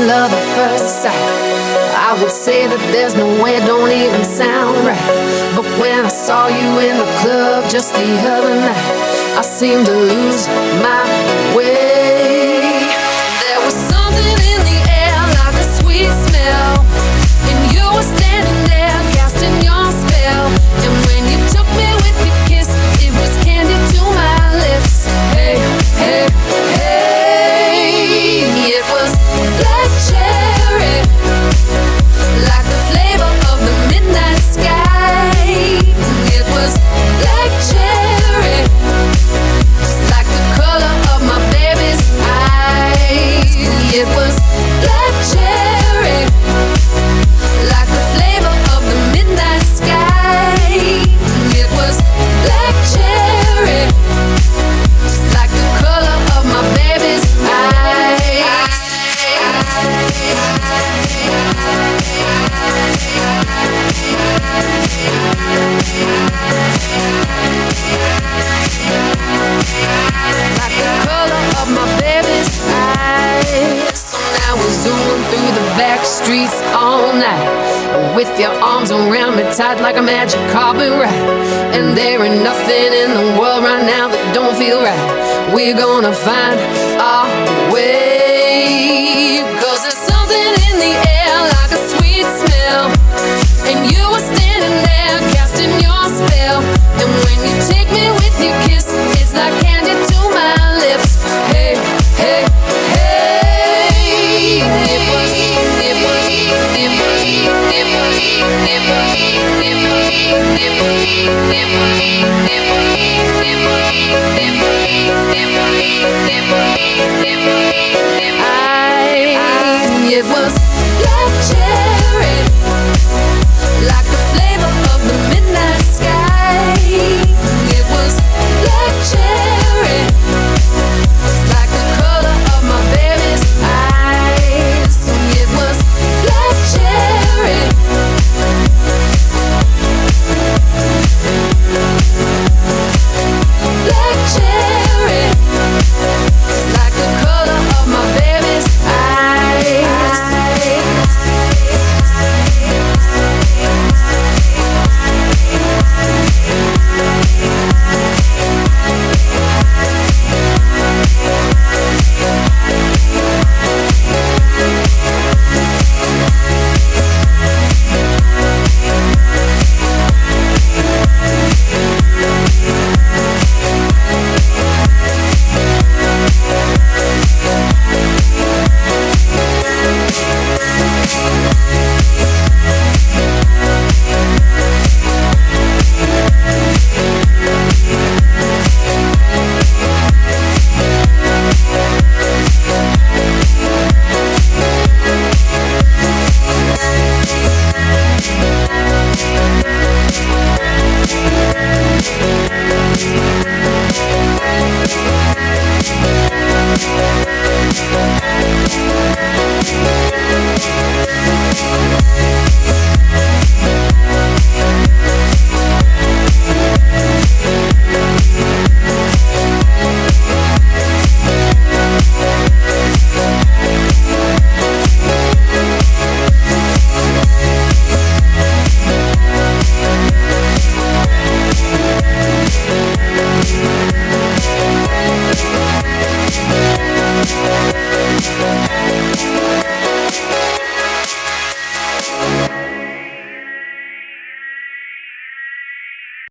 love at first sight. I would say that there's no way, it don't even sound right. But when I saw you in the club just the other night, I seemed to lose my way. There was something in the air like a sweet smell, and you were standing there casting your spell. And when you took me with your kiss, it was candy to my lips. Hey, hey, hey, it was black cherry, like the flavor of the midnight sky. It was black cherry, just like the color of my baby's eyes. It was black cherry, like the flavor of the midnight sky. It was black cherry, just like the color of my baby's eyes. Like the color of my baby's eyes. So now we're zooming through the back streets all night, with your arms around me tight like a magic carpet ride. And there ain't nothing in the world right now that don't feel right. We're gonna find our way, 'cause there's something in the air like a sweet smell, and you were standing there casting your spell. And when you take me with your kiss, it's like candy to my lips. Hey, hey, hey, it was, it was, it was, it was, it was, it was, it was, it was, it was, it was, it was, it was, it was, it was, it was black cherry, like the flavor of the midnight sky. It was black cherry, just like the color of my baby's eyes. It was black cherry, black cherry, just like the color of my baby's eyes.